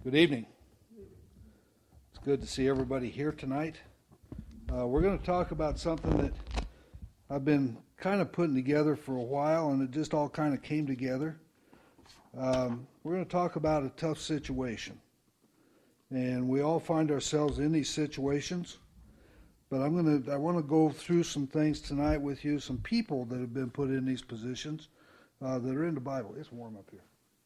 Good evening. It's good to see everybody here tonight. We're going to talk about something that I've been kind of putting together for a while, and it just all kind of came together. We're going to talk about a tough situation, and we all find ourselves in these situations. But I want to go through some things tonight with you, some people that have been put in these positions that are in the Bible. It's warm up here.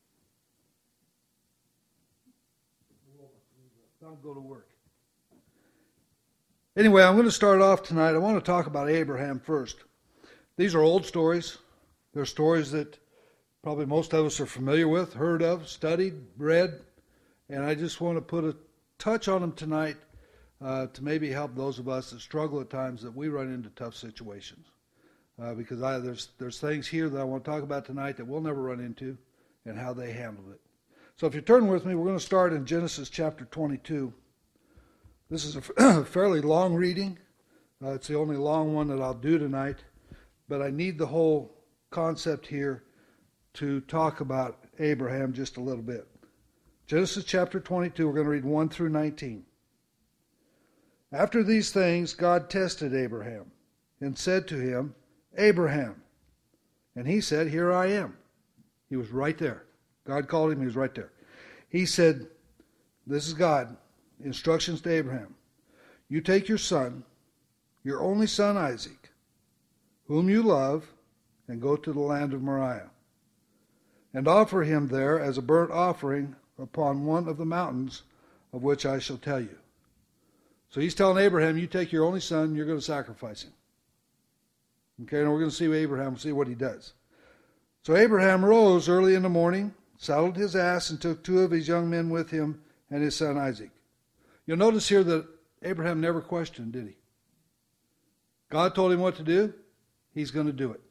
Don't go to work. Anyway, I'm going to start off tonight. I want to talk about Abraham first. These are old stories. They're stories that probably most of us are familiar with, heard of, studied, read, and I just want to put a touch on them tonight to maybe help those of us that struggle at times that we run into tough situations. Because there's things here that I want to talk about tonight that we'll never run into and how they handled it. So if you turn with me, we're going to start in Genesis chapter 22. This is a fairly long reading. It's the only long one that I'll do tonight. But I need the whole concept here to talk about Abraham just a little bit. Genesis chapter 22, we're going to read 1 through 19. After these things, God tested Abraham and said to him, Abraham. And he said, Here I am. He was right there. God called him, he was right there. He said, this is God, instructions to Abraham. You take your son, your only son Isaac, whom you love, and go to the land of Moriah, and offer him there as a burnt offering upon one of the mountains of which I shall tell you. So he's telling Abraham, you take your only son, you're going to sacrifice him. Okay, and we're going to see Abraham, see what he does. So Abraham rose early in the morning, saddled his ass, and took 2 of his young men with him and his son Isaac. You'll notice here that Abraham never questioned, did he? God told him what to do. He's going to do it.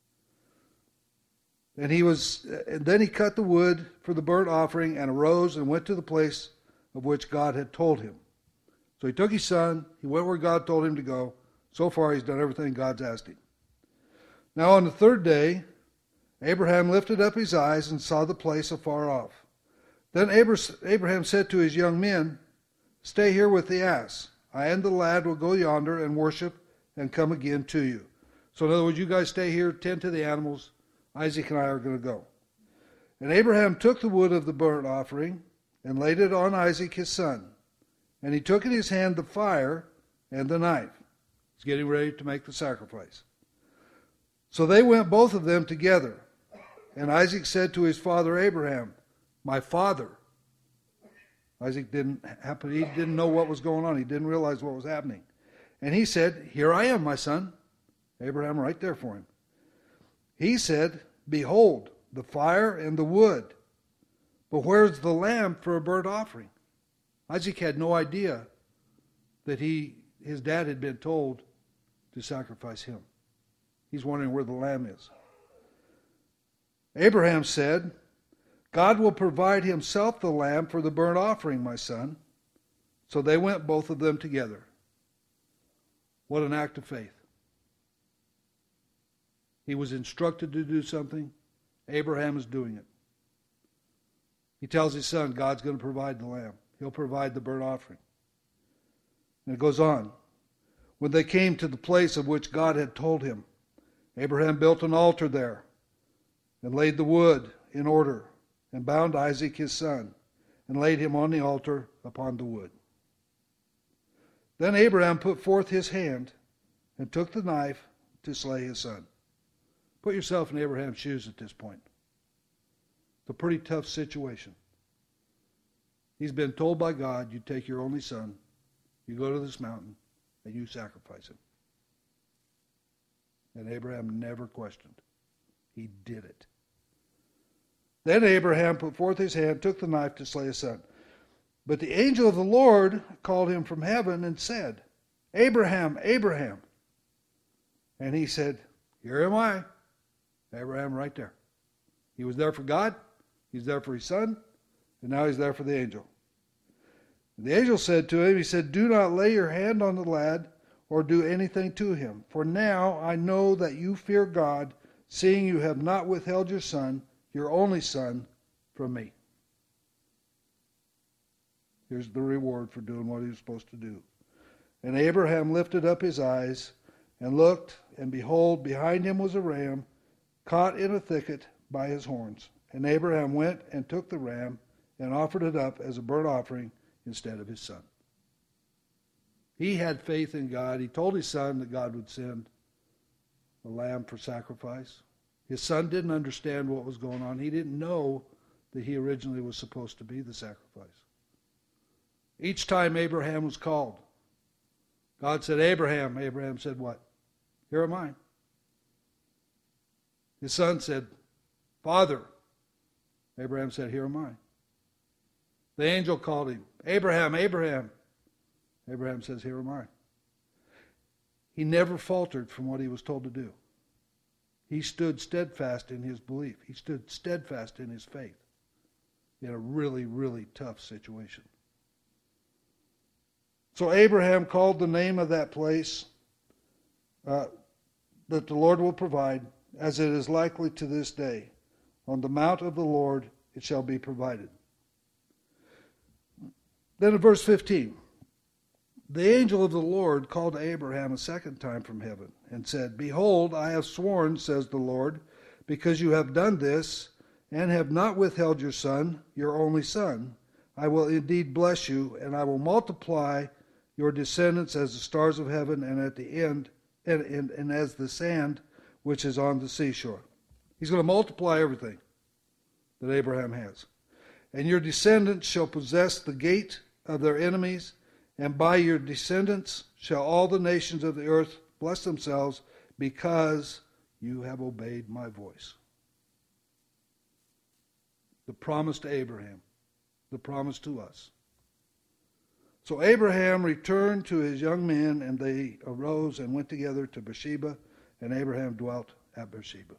And then he cut the wood for the burnt offering and arose and went to the place of which God had told him. So he took his son. He went where God told him to go. So far, he's done everything God's asked him. Now on the 3rd day, Abraham lifted up his eyes and saw the place afar off. Then Abraham said to his young men, Stay here with the ass. I and the lad will go yonder and worship and come again to you. So in other words, you guys stay here, tend to the animals. Isaac and I are going to go. And Abraham took the wood of the burnt offering and laid it on Isaac his son. And he took in his hand the fire and the knife. He's getting ready to make the sacrifice. So they went both of them together. And Isaac said to his father Abraham, My father. Isaac didn't know what was going on. He didn't realize what was happening. And he said, Here I am, my son. Abraham right there for him. He said, Behold, the fire and the wood. But where's the lamb for a burnt offering? Isaac had no idea that his dad had been told to sacrifice him. He's wondering where the lamb is. Abraham said, God will provide himself the lamb for the burnt offering, my son. So they went both of them together. What an act of faith. He was instructed to do something. Abraham is doing it. He tells his son, God's going to provide the lamb. He'll provide the burnt offering. And it goes on. When they came to the place of which God had told him, Abraham built an altar there and laid the wood in order and bound Isaac his son and laid him on the altar upon the wood. Then Abraham put forth his hand and took the knife to slay his son. Put yourself in Abraham's shoes at this point. It's a pretty tough situation. He's been told by God, you take your only son, you go to this mountain, and you sacrifice him. And Abraham never questioned. He did it. Then Abraham put forth his hand, took the knife to slay his son. But the angel of the Lord called him from heaven and said, Abraham, Abraham. And he said, Here am I. Abraham right there. He was there for God. He's there for his son. And now he's there for the angel. And the angel said to him, he said, Do not lay your hand on the lad or do anything to him. For now I know that you fear God, seeing you have not withheld your son, your only son, from me. Here's the reward for doing what he was supposed to do. And Abraham lifted up his eyes and looked, and behold, behind him was a ram caught in a thicket by his horns. And Abraham went and took the ram and offered it up as a burnt offering instead of his son. He had faith in God. He told his son that God would send a lamb for sacrifice. His son didn't understand what was going on. He didn't know that he originally was supposed to be the sacrifice. Each time Abraham was called, God said, Abraham. Abraham said, what? Here am I. His son said, Father. Abraham said, here am I. The angel called him, Abraham, Abraham. Abraham says, here am I. He never faltered from what he was told to do. He stood steadfast in his belief. He stood steadfast in his faith in a really, really tough situation. So Abraham called the name of that place that the Lord will provide, as it is likely to this day. On the mount of the Lord it shall be provided. Then in verse 15, the angel of the Lord called to Abraham a second time from heaven and said, Behold, I have sworn, says the Lord, because you have done this and have not withheld your son, your only son. I will indeed bless you, and I will multiply your descendants as the stars of heaven and at the end and as the sand which is on the seashore. He's going to multiply everything that Abraham has. And your descendants shall possess the gate of their enemies, and by your descendants shall all the nations of the earth bless themselves, because you have obeyed my voice. The promise to Abraham, the promise to us. So Abraham returned to his young men, and they arose and went together to Beersheba, and Abraham dwelt at Beersheba.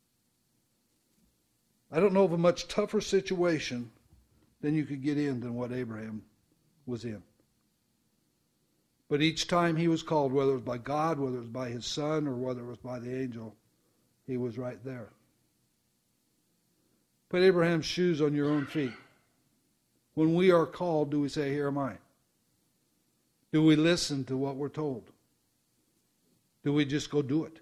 I don't know of a much tougher situation than you could get in than what Abraham was in. But each time he was called, whether it was by God, whether it was by his son, or whether it was by the angel, he was right there. Put Abraham's shoes on your own feet. When we are called, do we say, here am I? Do we listen to what we're told? Do we just go do it?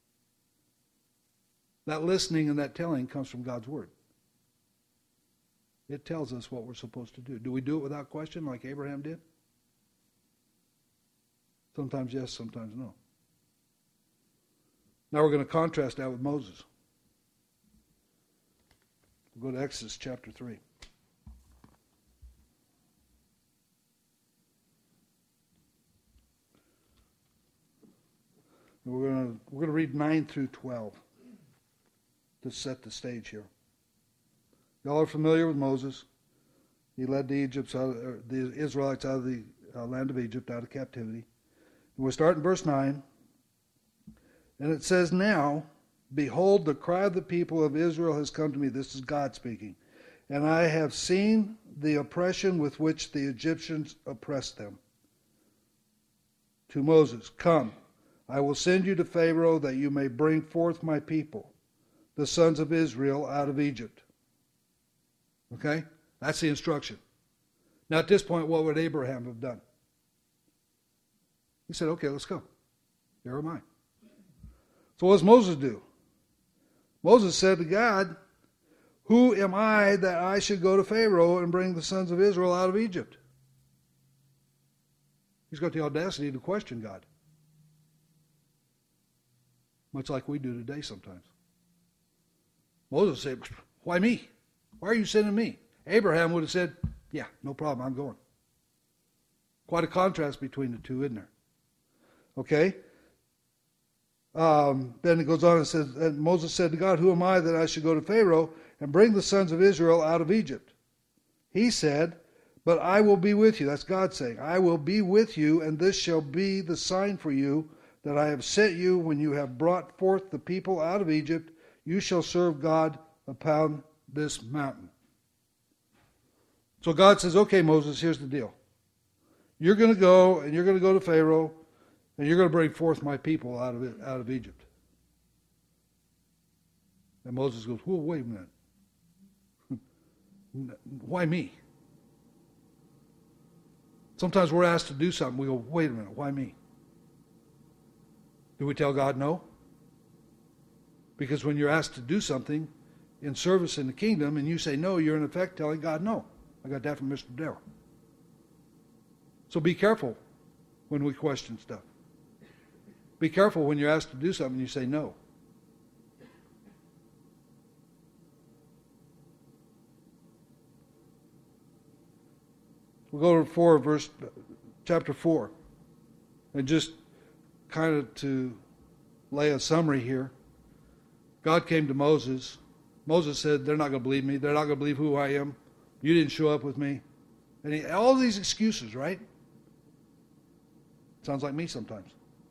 That listening and that telling comes from God's Word. It tells us what we're supposed to do. Do we do it without question like Abraham did? Sometimes yes, sometimes no. Now we're going to contrast that with Moses. We'll go to Exodus chapter 3. We're going to read 9 through 12 to set the stage here. Y'all are familiar with Moses. He led the Israelites out of the land of Egypt, out of captivity. And we'll start in verse 9. And it says, Now, behold, the cry of the people of Israel has come to me. This is God speaking. And I have seen the oppression with which the Egyptians oppressed them. To Moses, Come, I will send you to Pharaoh, that you may bring forth my people, the sons of Israel, out of Egypt. Okay? That's the instruction. Now at this point, what would Abraham have done? He said, okay, let's go. Here am I. So what does Moses do? Moses said to God, who am I that I should go to Pharaoh and bring the sons of Israel out of Egypt? He's got the audacity to question God. Much like we do today sometimes. Moses said, why me? Why are you sending me? Abraham would have said, yeah, no problem, I'm going. Quite a contrast between the two, isn't there? Okay? Then it goes on and says, and Moses said to God, who am I that I should go to Pharaoh and bring the sons of Israel out of Egypt? He said, but I will be with you. That's God saying, I will be with you, and this shall be the sign for you that I have sent you. When you have brought forth the people out of Egypt, you shall serve God upon this mountain. So God says, okay, Moses, here's the deal. You're going to go, and you're going to go to Pharaoh, and you're going to bring forth my people out of Egypt. And Moses goes, whoa, wait a minute. Why me? Sometimes we're asked to do something. We go, wait a minute, why me? Do we tell God no? Because when you're asked to do something in service in the kingdom and you say no, you're in effect telling God no. I got that from Mr. Darrell. So be careful when we question stuff. Be careful when you're asked to do something and you say no. We'll go to chapter 4. And just kind of to lay a summary here. God came to Moses. Moses said, they're not going to believe me. They're not going to believe who I am. You didn't show up with me. And all these excuses, right? Sounds like me sometimes.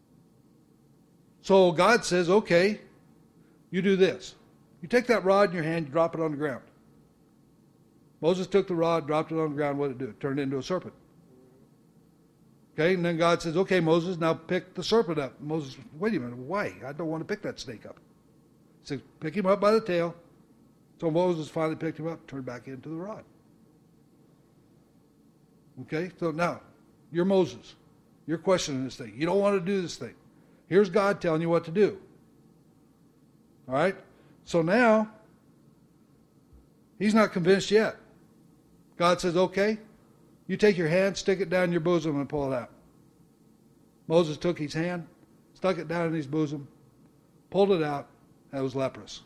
So God says, okay, you do this. You take that rod in your hand, you drop it on the ground. Moses took the rod, dropped it on the ground. What did it do? It turned into a serpent. Okay, and then God says, okay, Moses, now pick the serpent up. Moses, wait a minute, why? I don't want to pick that snake up. He said, pick him up by the tail. So Moses finally picked him up, turned back into the rod. Okay, so now, you're Moses. You're questioning this thing. You don't want to do this thing. Here's God telling you what to do. All right? So now, he's not convinced yet. God says, okay, you take your hand, stick it down your bosom, and pull it out. Moses took his hand, stuck it down in his bosom, pulled it out, and it was leprous.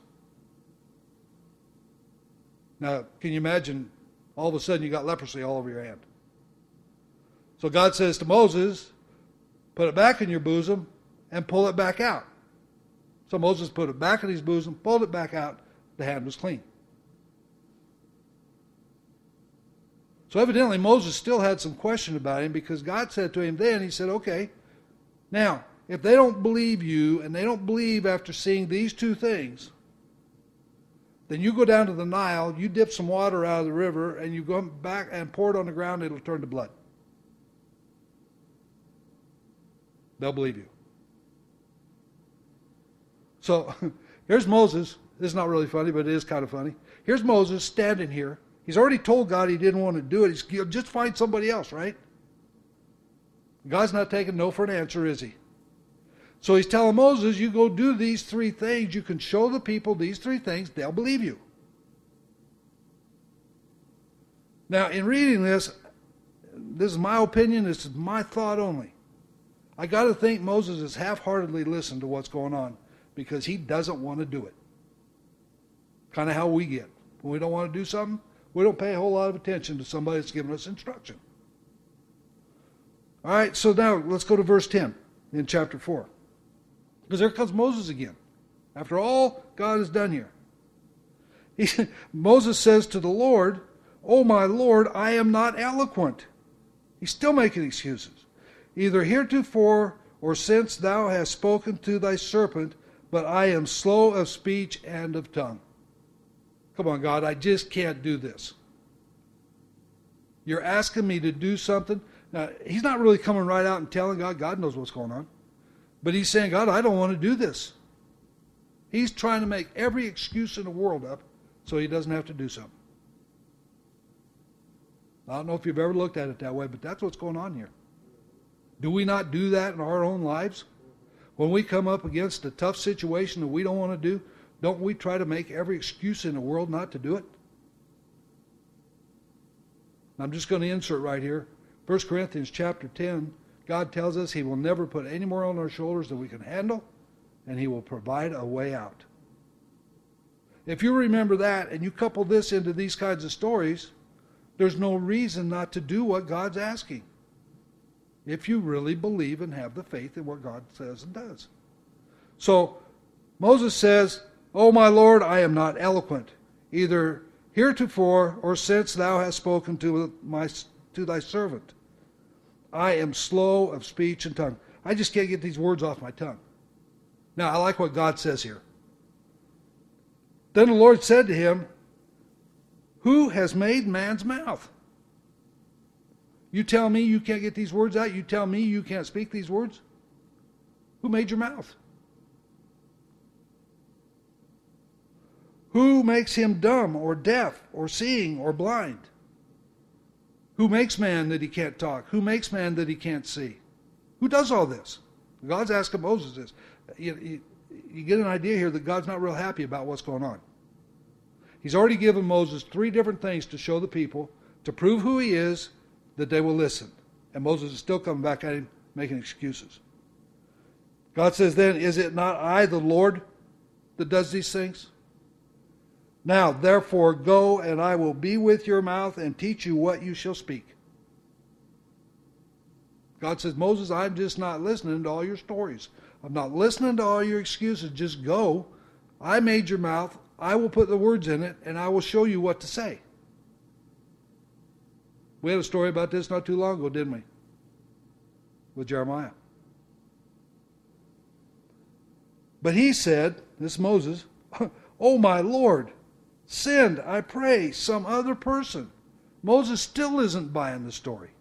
Now, can you imagine, all of a sudden you got leprosy all over your hand? So God says to Moses, put it back in your bosom and pull it back out. So Moses put it back in his bosom, pulled it back out, the hand was clean. So evidently Moses still had some question about him because God said to him then, he said, okay, now, if they don't believe you and they don't believe after seeing these two things, then you go down to the Nile, you dip some water out of the river, and you go back and pour it on the ground, it'll turn to blood. They'll believe you. So here's Moses. This is not really funny, but it is kind of funny. Here's Moses standing here. He's already told God he didn't want to do it. He'll just find somebody else, right? God's not taking no for an answer, is he? So he's telling Moses, you go do these three things. You can show the people these three things. They'll believe you. Now, in reading this is my opinion. This is my thought only. I got to think Moses has half-heartedly listened to what's going on because he doesn't want to do it. Kind of how we get. When we don't want to do something, we don't pay a whole lot of attention to somebody that's giving us instruction. All right, so now let's go to verse 10 in chapter 4. Because there comes Moses again. After all God has done here. Moses says to the Lord, "Oh my Lord, I am not eloquent." He's still making excuses. "Either heretofore or since thou hast spoken to thy serpent, but I am slow of speech and of tongue." Come on, God, I just can't do this. You're asking me to do something. Now, he's not really coming right out and telling God. God knows what's going on. But he's saying, God, I don't want to do this. He's trying to make every excuse in the world up so he doesn't have to do something. I don't know if you've ever looked at it that way, but that's what's going on here. Do we not do that in our own lives? When we come up against a tough situation that we don't want to do, don't we try to make every excuse in the world not to do it? I'm just going to insert right here. 1 Corinthians chapter 10, God tells us he will never put any more on our shoulders than we can handle, and he will provide a way out. If you remember that and you couple this into these kinds of stories, there's no reason not to do what God's asking. If you really believe and have the faith in what God says and does. So Moses says, "Oh my Lord, I am not eloquent, either heretofore or since thou hast spoken to thy servant. I am slow of speech and tongue." I just can't get these words off my tongue. Now, I like what God says here. Then the Lord said to him, "Who has made man's mouth?" You tell me you can't get these words out? You tell me you can't speak these words? Who made your mouth? Who makes him dumb or deaf or seeing or blind? Who makes man that he can't talk? Who makes man that he can't see? Who does all this? God's asking Moses this. You get an idea here that God's not real happy about what's going on. He's already given Moses 3 different things to show the people, to prove who he is, that they will listen. And Moses is still coming back at him, making excuses. God says then, is it not I, the Lord, that does these things? Now, therefore, go, and I will be with your mouth and teach you what you shall speak. God says, Moses, I'm just not listening to all your stories. I'm not listening to all your excuses. Just go. I made your mouth. I will put the words in it, and I will show you what to say. We had a story about this not too long ago, didn't we? With Jeremiah. But he said, this Moses, oh my Lord, send, I pray, some other person. Moses still isn't buying the story.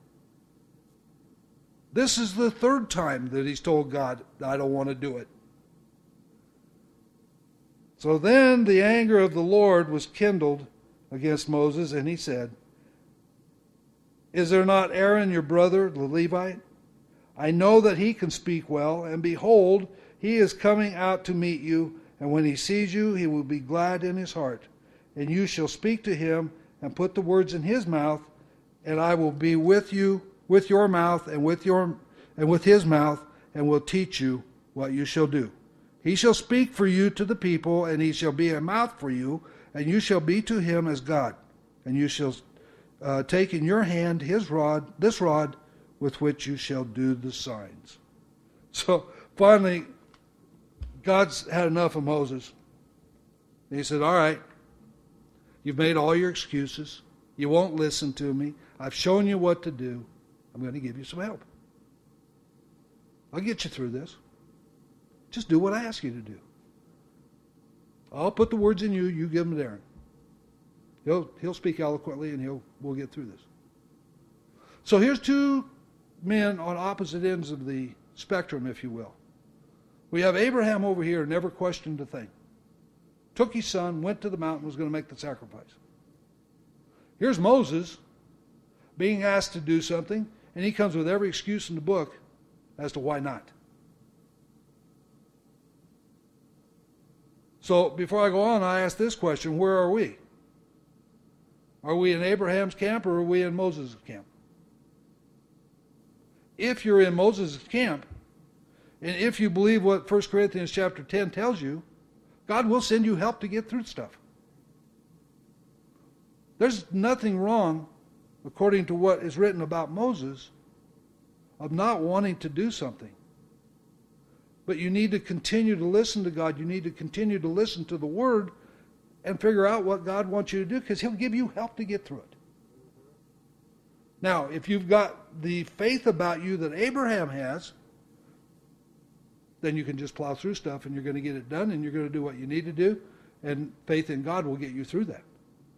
This is the 3rd time that he's told God, I don't want to do it. So then the anger of the Lord was kindled against Moses, and he said, is there not Aaron your brother, the Levite? I know that he can speak well, and behold, he is coming out to meet you, and when he sees you, he will be glad in his heart. And you shall speak to him, and put the words in his mouth, and I will be with you, with your mouth, and with his mouth, and will teach you what you shall do. He shall speak for you to the people, and he shall be a mouth for you, and you shall be to him as God. And you shall take in your hand this rod, with which you shall do the signs. So finally, God's had enough of Moses. He said, all right, you've made all your excuses. You won't listen to me. I've shown you what to do. I'm going to give you some help. I'll get you through this. Just do what I ask you to do. I'll put the words in you. You give them to Aaron. He'll speak eloquently, and we'll get through this. So here's 2 men on opposite ends of the spectrum, if you will. We have Abraham over here, never questioned a thing. Took his son, went to the mountain, was going to make the sacrifice. Here's Moses being asked to do something, and he comes with every excuse in the book as to why not. So before I go on, I ask this question, where are we? Are we in Abraham's camp, or are we in Moses' camp? If you're in Moses' camp, and if you believe what 1 Corinthians chapter 10 tells you, God will send you help to get through stuff. There's nothing wrong, according to what is written about Moses, of not wanting to do something. But you need to continue to listen to God. You need to continue to listen to the Word and figure out what God wants you to do, because He'll give you help to get through it. Now, if you've got the faith about you that Abraham has, then you can just plow through stuff and you're going to get it done and you're going to do what you need to do, and faith in God will get you through that.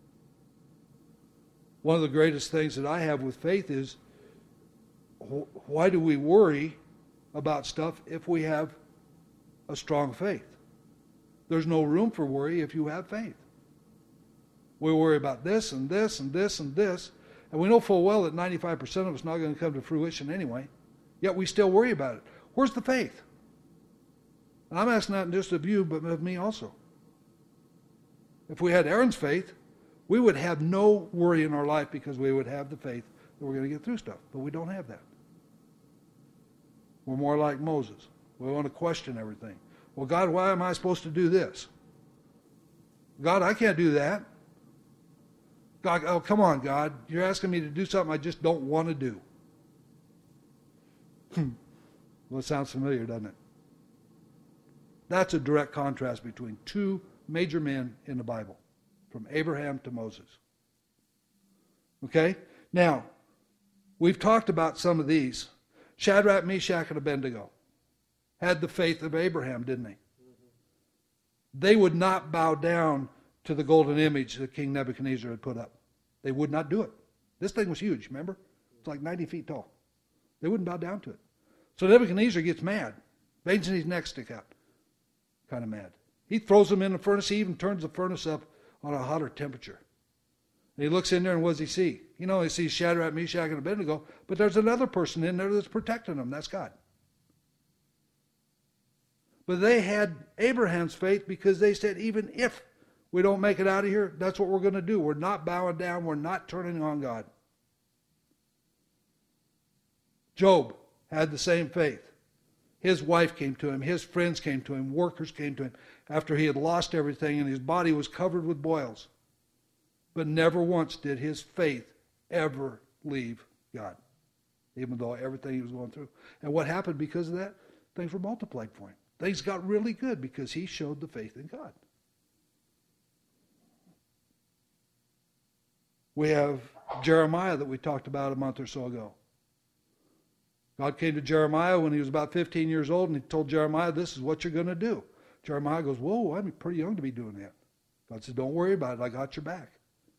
One of the greatest things that I have with faith is, why do we worry about stuff if we have a strong faith? There's no room for worry if you have faith. We worry about this and this and this and this, and we know full well that 95% of it's not going to come to fruition anyway, yet we still worry about it. Where's the faith? And I'm asking not just of you, but of me also. If we had Aaron's faith, we would have no worry in our life, because we would have the faith that we're going to get through stuff. But we don't have that. We're more like Moses. We want to question everything. Well, God, why am I supposed to do this? God, I can't do that. God, oh, come on, God. You're asking me to do something I just don't want to do. Well, it sounds familiar, doesn't it? That's a direct contrast between 2 major men in the Bible, from Abraham to Moses. Okay? Now, we've talked about some of these. Shadrach, Meshach, and Abednego had the faith of Abraham, didn't they? They would not bow down to the golden image that King Nebuchadnezzar had put up. They would not do it. This thing was huge, remember? It's like 90 feet tall. They wouldn't bow down to it. So Nebuchadnezzar gets mad. Veins in his neck stick out. Kind of mad. He throws them in the furnace. He even turns the furnace up on a hotter temperature. And he looks in there, and what does he see? He only sees Shadrach, Meshach, and Abednego, but there's another person in there that's protecting them. That's God. But they had Abraham's faith because they said, even if we don't make it out of here, that's what we're going to do. We're not bowing down. We're not turning on God. Job had the same faith. His wife came to him. His friends came to him. Workers came to him after he had lost everything and his body was covered with boils. But never once did his faith ever leave God, even though everything he was going through. And what happened because of that? Things were multiplied for him. Things got really good because he showed the faith in God. We have Jeremiah that we talked about a month or so ago. God came to Jeremiah when he was about 15 years old, and he told Jeremiah, this is what you're going to do. Jeremiah goes, whoa, I'm pretty young to be doing that. God said, don't worry about it. I got your back.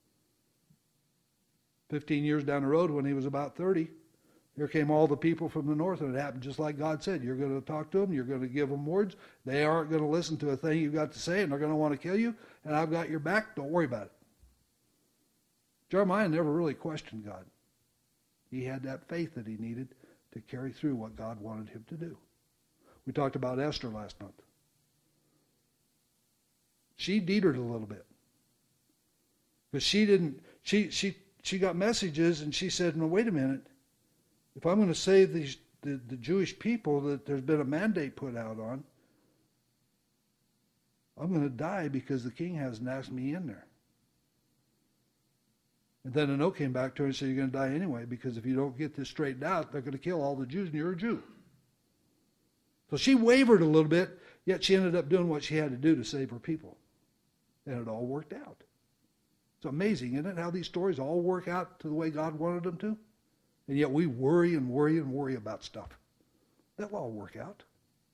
15 years down the road, when he was about 30, here came all the people from the north, and it happened just like God said. You're going to talk to them. You're going to give them words. They aren't going to listen to a thing you've got to say, and they're going to want to kill you, and I've got your back. Don't worry about it. Jeremiah never really questioned God. He had that faith that he needed to carry through what God wanted him to do. We talked about Esther last month. She detered a little bit. Because she got messages and she said, no, wait a minute. If I'm going to save the Jewish people that there's been a mandate put out on, I'm going to die because the king hasn't asked me in there. And then a note came back to her and said, you're going to die anyway, because if you don't get this straightened out, they're going to kill all the Jews and you're a Jew. So she wavered a little bit, yet she ended up doing what she had to do to save her people. And it all worked out. It's amazing, isn't it, how these stories all work out to the way God wanted them to? And yet we worry and worry and worry about stuff. That'll all work out.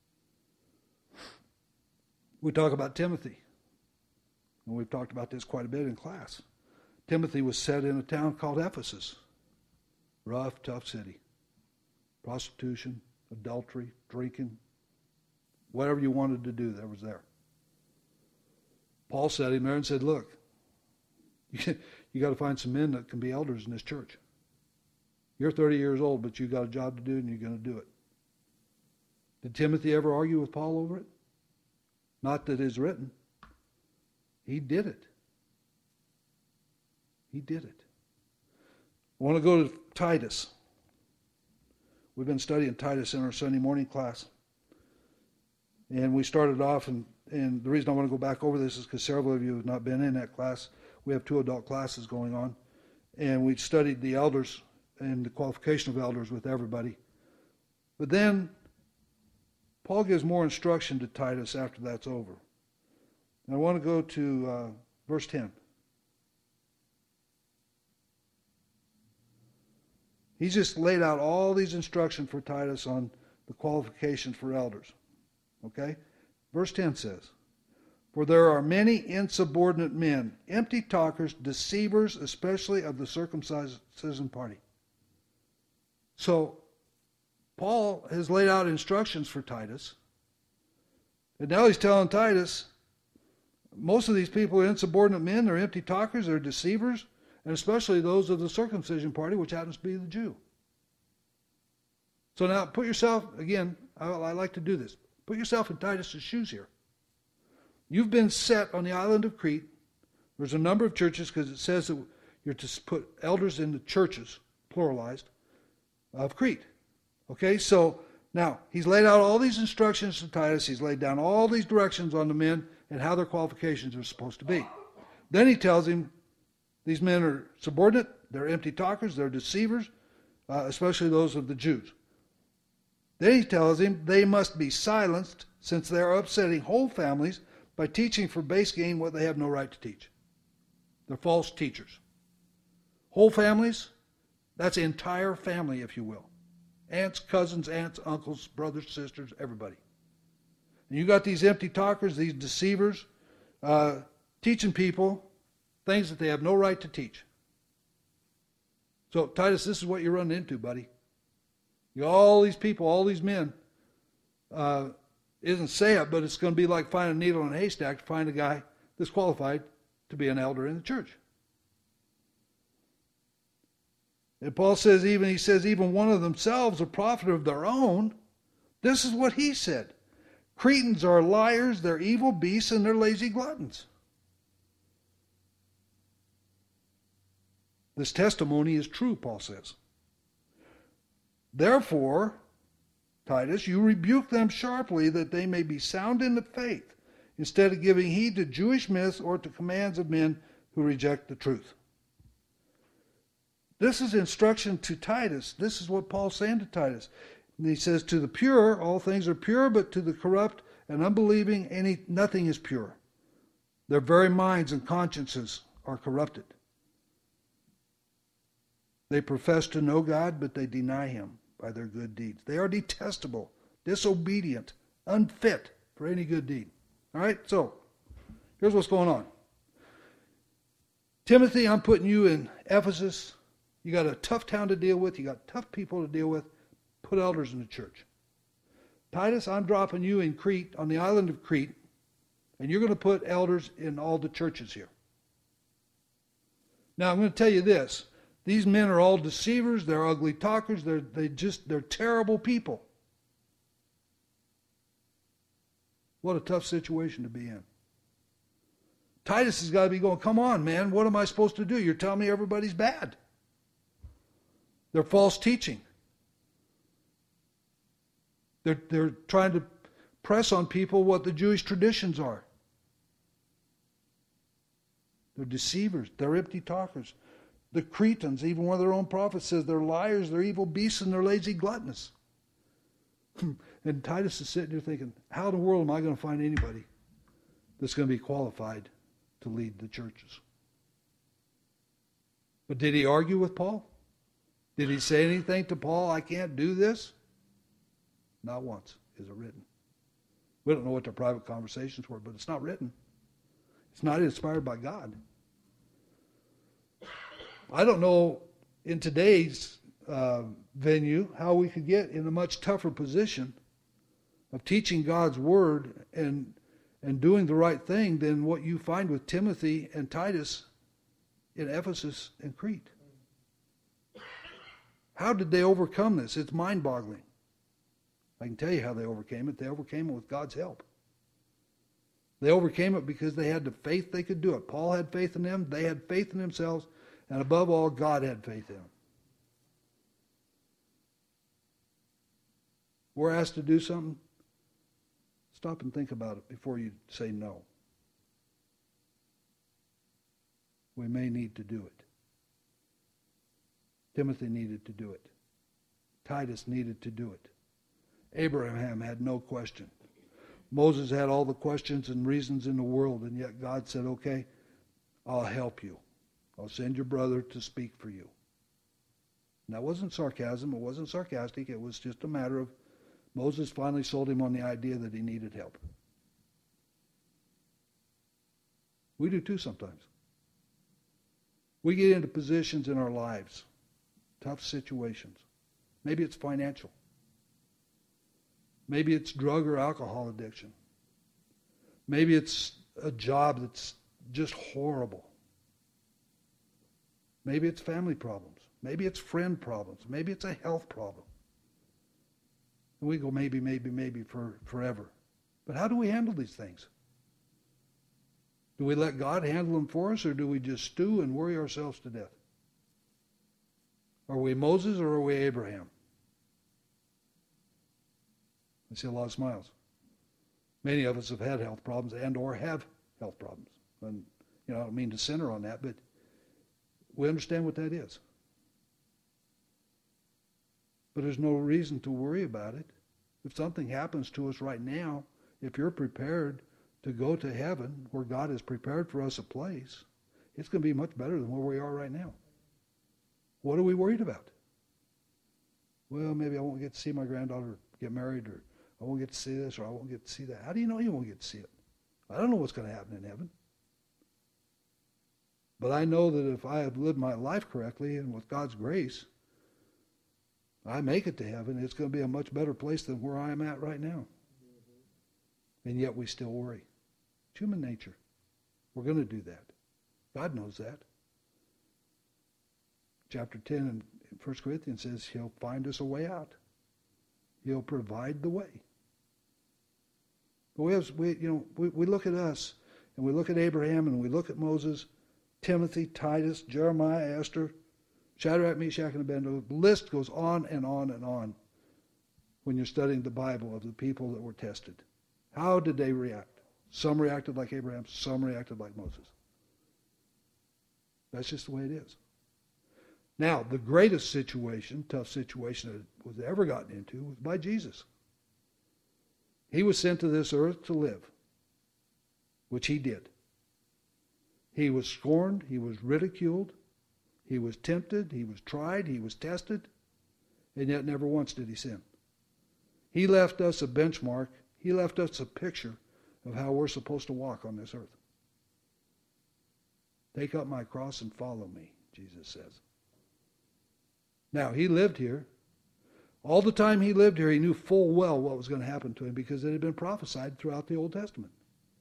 We talk about Timothy. And we've talked about this quite a bit in class. Timothy was set in a town called Ephesus. Rough, tough city. Prostitution, adultery, drinking. Whatever you wanted to do, that was there. Paul sat him there and said, look, you got to find some men that can be elders in this church. You're 30 years old, but you got a job to do and you're going to do it. Did Timothy ever argue with Paul over it? Not that it's written. He did it. He did it. I want to go to Titus. We've been studying Titus in our Sunday morning class. And we started off, and the reason I want to go back over this is because several of you have not been in that class. We have 2 adult classes going on. And we studied the elders and the qualification of elders with everybody. But then Paul gives more instruction to Titus after that's over. And I want to go to verse 10. He's just laid out all these instructions for Titus on the qualifications for elders. Okay? Verse 10 says, for there are many insubordinate men, empty talkers, deceivers, especially of the circumcision party. So, Paul has laid out instructions for Titus. And now he's telling Titus, most of these people are insubordinate men, they're empty talkers, they're deceivers, and especially those of the circumcision party, which happens to be the Jew. So now put yourself, again, I like to do this, put yourself in Titus' shoes here. You've been set on the island of Crete. There's a number of churches because it says that you're to put elders in the churches, pluralized, of Crete. Okay, so now he's laid out all these instructions to Titus. He's laid down all these directions on the men and how their qualifications are supposed to be. Then he tells him these men are subordinate, they're empty talkers, they're deceivers, especially those of the Jews. Then he tells him they must be silenced since they are upsetting whole families by teaching for base gain what they have no right to teach. They're false teachers. Whole families, that's entire family, if you will. Aunts, cousins, uncles, brothers, sisters, everybody. And you got these empty talkers, these deceivers, teaching people things that they have no right to teach. So, Titus, this is what you're running into, buddy. You got all these people, all these men. Isn't say it, but it's going to be like finding a needle in a haystack to find a guy that's qualified to be an elder in the church. And Paul says even one of themselves, a prophet of their own. This is what he said. Cretans are liars, they're evil beasts, and they're lazy gluttons. This testimony is true, Paul says. Therefore, Titus, you rebuke them sharply that they may be sound in the faith, instead of giving heed to Jewish myths or to commands of men who reject the truth. This is instruction to Titus. This is what Paul's saying to Titus. And he says, to the pure, all things are pure, but to the corrupt and unbelieving, nothing is pure. Their very minds and consciences are corrupted. They profess to know God, but they deny him by their good deeds. They are detestable, disobedient, unfit for any good deed. All right, so here's what's going on. Timothy, I'm putting you in Ephesus. You got a tough town to deal with. You got tough people to deal with. Put elders in the church. Titus, I'm dropping you in Crete, on the island of Crete, and you're going to put elders in all the churches here. Now, I'm going to tell you this. These men are all deceivers. They're ugly talkers. They're terrible people. What a tough situation to be in. Titus has got to be going, come on, man, what am I supposed to do? You're telling me everybody's bad. They're false teaching. They're trying to press on people what the Jewish traditions are. They're deceivers. They're empty talkers. The Cretans, even one of their own prophets says they're liars, they're evil beasts, and they're lazy gluttonous. And Titus is sitting there thinking, how in the world am I going to find anybody that's going to be qualified to lead the churches? But did he argue with Paul? Did he say anything to Paul, I can't do this? Not once is it written. We don't know what their private conversations were, but it's not written. It's not inspired by God. I don't know in today's venue how we could get in a much tougher position of teaching God's word and doing the right thing than what you find with Timothy and Titus in Ephesus and Crete. How did they overcome this? It's mind-boggling. I can tell you how they overcame it. They overcame it with God's help. They overcame it because they had the faith they could do it. Paul had faith in them. They had faith in themselves. And above all, God had faith in them. We're asked to do something. Stop and think about it before you say no. We may need to do it. Timothy needed to do it. Titus needed to do it. Abraham had no question. Moses had all the questions and reasons in the world, and yet God said, okay, I'll help you. I'll send your brother to speak for you. And that wasn't sarcasm. It wasn't sarcastic. It was just a matter of Moses finally sold him on the idea that he needed help. We do too sometimes. We get into positions in our lives, tough situations. Maybe it's financial. Maybe it's drug or alcohol addiction. Maybe it's a job that's just horrible. Maybe it's family problems. Maybe it's friend problems. Maybe it's a health problem. And we go maybe for forever. But how do we handle these things? Do we let God handle them for us, or do we just stew and worry ourselves to death? Are we Moses or are we Abraham? I see a lot of smiles. Many of us have had health problems and or have health problems. And I don't mean to center on that, but we understand what that is. But there's no reason to worry about it. If something happens to us right now, if you're prepared to go to heaven where God has prepared for us a place, it's going to be much better than where we are right now. What are we worried about? Well, maybe I won't get to see my granddaughter get married, or I won't get to see this, or I won't get to see that. How do you know you won't get to see it? I don't know what's going to happen in heaven. But I know that if I have lived my life correctly and with God's grace, I make it to heaven, it's going to be a much better place than where I am at right now. And yet we still worry. It's human nature. We're going to do that. God knows that. Chapter 10 1 Corinthians says he'll find us a way out. He'll provide the way. But we look at us, and we look at Abraham, and we look at Moses, Timothy, Titus, Jeremiah, Esther, Shadrach, Meshach, and Abednego. The list goes on and on and on when you're studying the Bible of the people that were tested. How did they react? Some reacted like Abraham, some reacted like Moses. That's just the way it is. Now, the greatest situation, tough situation that was ever gotten into was by Jesus. He was sent to this earth to live, which he did. He was scorned, he was ridiculed, he was tempted, he was tried, he was tested, and yet never once did he sin. He left us a benchmark, he left us a picture of how we're supposed to walk on this earth. Take up my cross and follow me, Jesus says. Now, he lived here. All the time he lived here, he knew full well what was going to happen to him because it had been prophesied throughout the Old Testament.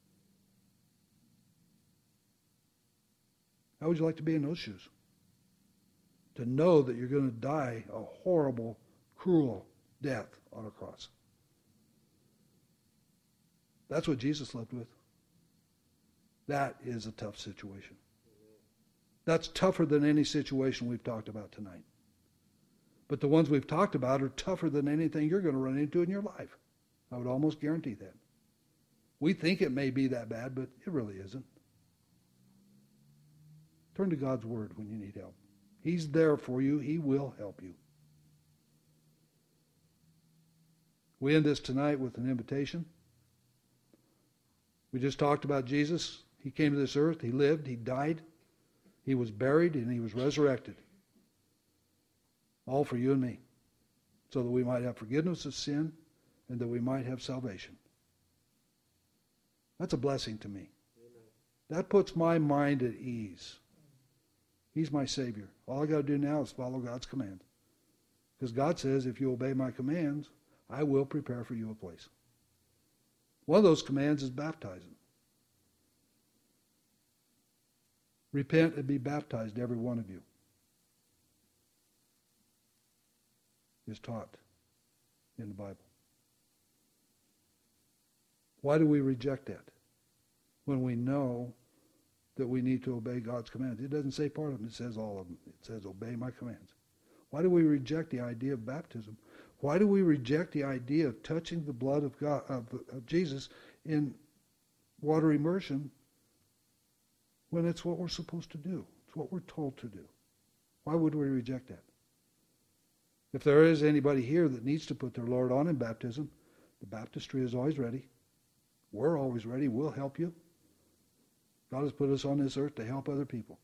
How would you like to be in those shoes? To know that you're going to die a horrible, cruel death on a cross. That's what Jesus lived with. That is a tough situation. That's tougher than any situation we've talked about tonight. But the ones we've talked about are tougher than anything you're going to run into in your life. I would almost guarantee that. We think it may be that bad, but it really isn't. Turn to God's Word when you need help. He's there for you. He will help you. We end this tonight with an invitation. We just talked about Jesus. He came to this earth. He lived. He died. He was buried, and he was resurrected. All for you and me, so that we might have forgiveness of sin and that we might have salvation. That's a blessing to me. Amen. That puts my mind at ease. He's my Savior. All I got to do now is follow God's command. Because God says, if you obey my commands, I will prepare for you a place. One of those commands is baptizing. Repent and be baptized, every one of you. Is taught in the Bible. Why do we reject that when we know that we need to obey God's commands? It doesn't say part of them, it says all of them. It says, obey my commands. Why do we reject the idea of baptism? Why do we reject the idea of touching the blood of God, of Jesus in water immersion when it's what we're supposed to do? It's what we're told to do. Why would we reject that? If there is anybody here that needs to put their Lord on in baptism, the baptistry is always ready. We're always ready. We'll help you. God has put us on this earth to help other people.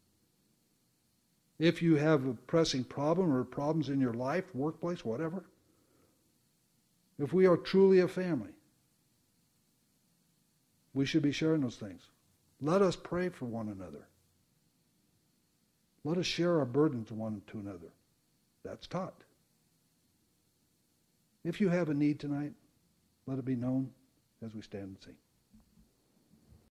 If you have a pressing problem or problems in your life, workplace, whatever, if we are truly a family, we should be sharing those things. Let us pray for one another. Let us share our burdens one to another. That's taught. If you have a need tonight, let it be known as we stand and sing.